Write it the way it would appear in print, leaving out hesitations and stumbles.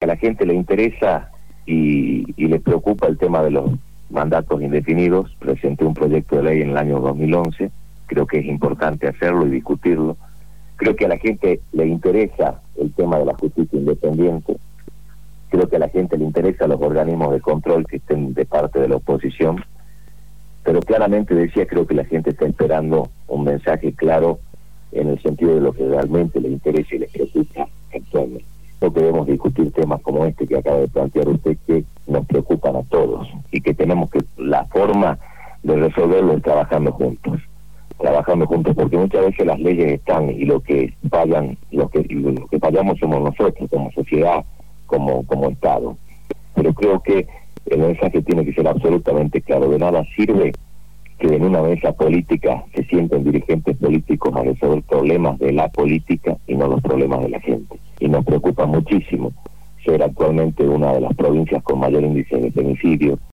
la gente le interesa y le preocupa el tema de los mandatos indefinidos. Presenté un proyecto de ley en el año 2011, creo que es importante hacerlo y discutirlo. Creo que a la gente le interesa el tema de la justicia independiente, creo que a la gente le interesa los organismos de control que estén de parte de la oposición, pero claramente decía, creo que la gente está esperando un mensaje claro en el sentido de lo que realmente le interesa y le preocupa actualmente. No podemos discutir temas como este que acaba de plantear usted, que nos preocupan a todos y que tenemos que, la forma de resolverlo es trabajando juntos, porque muchas veces las leyes están y lo que fallamos somos nosotros como sociedad, como Estado. Pero creo que el mensaje tiene que ser absolutamente claro. De nada sirve que en una mesa política se sienten dirigentes políticos a resolver problemas de la política y no los problemas de la gente. Y nos preocupa muchísimo ser actualmente una de las provincias con mayor índice de femicidio,